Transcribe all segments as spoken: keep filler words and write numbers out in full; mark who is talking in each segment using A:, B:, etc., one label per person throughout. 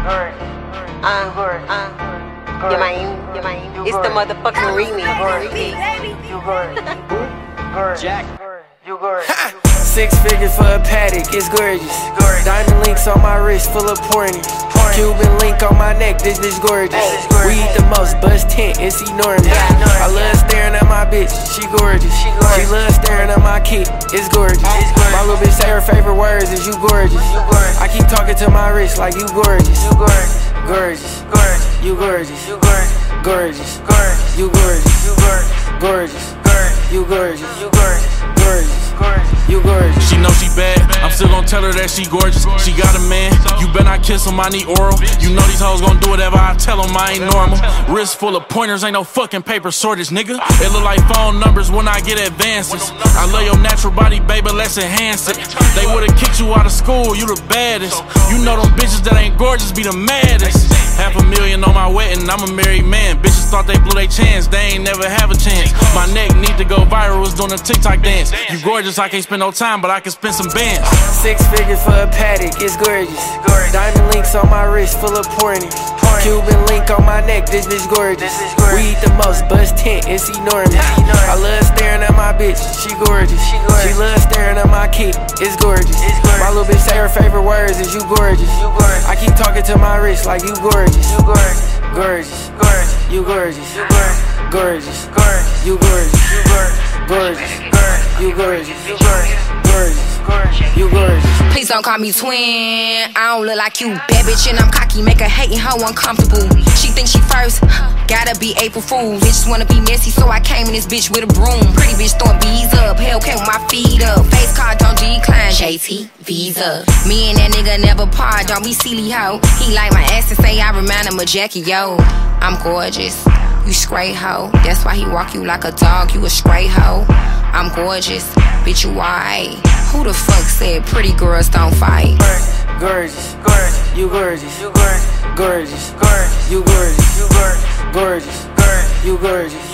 A: Uh, uh, you mind, you mind. It's the motherfucking remix.
B: Jack.
C: Six figures for a paddock, it's gorgeous. Diamond links on my wrist, full of pointers. Cuban link on my neck, this bitch gorgeous. We eat the most, buzz tent, it's enormous. I love staring at my bitch, she gorgeous. She loves staring at my kid, it's gorgeous. My little bitch say her favorite words is you gorgeous. I keep talking to my wrist like you gorgeous. Gorgeous, you gorgeous. Gorgeous, you gorgeous. Gorgeous, you gorgeous. Gorgeous, you gorgeous.
D: She know she bad, I'm still gon' tell her that she gorgeous. She got a man, you better not kiss him, I need oral. You know these hoes gon' do whatever I tell them, I ain't normal. Wrist full of pointers, ain't no fucking paper shortage, nigga. It look like phone numbers when I get advances. I love your natural body, baby, let's enhance it. They would've kicked you out of school, you the baddest. You know them bitches that ain't gorgeous be the maddest. Half a million on my wedding, I'm a married man. Bitches thought they blew their chance, they ain't never have a chance. My neck need to go viral, was doing a TikTok dance. You gorgeous, I can't spend no time, but I can spend some bands.
C: Six figures for a paddock, it's gorgeous. Diamond links on my wrist, full of pointers. Cuban link on my neck, this bitch gorgeous. We eat the most, buzz tent, it's enormous. I love staring at my bitch, she gorgeous. She loves staring at my kid, it's gorgeous. My little bitch say her favorite words is you gorgeous. I keep talking to my wrist like you gorgeous. Gorgeous, you gorgeous. Gorgeous, you gorgeous. Gorgeous, you gorgeous. Gorgeous, you gorgeous.
E: Please don't call me twin, I don't look like you. Bad bitch and I'm cocky, make her hating hoe uncomfortable. She thinks she first, gotta be April Fool's. Bitches wanna be messy, so I came in this bitch with a broom. Pretty bitch throwing bees up, Hellcat with my feet up. Face card, don't decline, J T, Visa. Me and that nigga never part, don't be silly hoe. He like my ass and say I remind him of Jackie, yo. I'm gorgeous, you straight hoe. That's why he walk you like a dog, you a straight hoe. I'm gorgeous, bitch you white. Who the fuck said pretty girls don't fight?
C: Gorgeous, you gorgeous. Gorgeous, you gorgeous. Gorgeous, you gorgeous.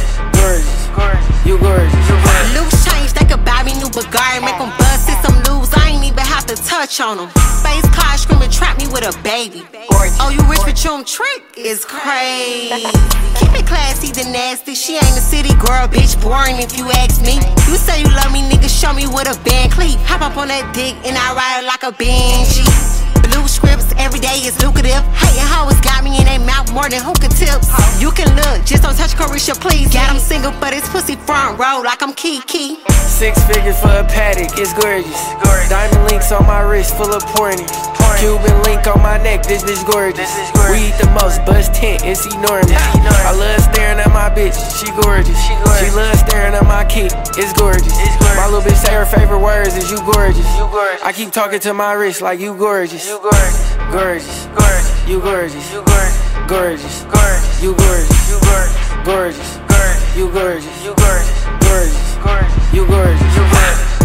C: Gorgeous, you gorgeous.
A: Loose change, they could buy me new Bugatti, make them buzz, hit some news, I ain't even have to touch on them. Face car screaming, trap me with a baby. Oh, you rich but you don't trick? It's crazy. Keep it classy, the nasty. She ain't a city girl, bitch, boring if you ask me. You say you love me, nigga, show me with a band cleat. Hop up on that dick and I ride it like a Benji. Blue scripts, every day is lucrative. Hating hoes got me in their mouth more than hookah tips. You can look, just don't touch Carisha, please. Got him single, but his pussy front row like I'm Kiki.
C: Six figures for a paddock, it's gorgeous. Diamond links on my wrist, full of pointers. Cuban link on my neck, this bitch gorgeous. We eat the most, buzz tent, it's enormous. I love staring at my bitch, she gorgeous. She loves staring at my kid, it's gorgeous. My little bitch say her favorite words is you gorgeous. I keep talking to my wrist like you gorgeous. Gorgeous, you gorgeous. Gorgeous, you gorgeous. Gorgeous, you gorgeous. Gorgeous, you gorgeous.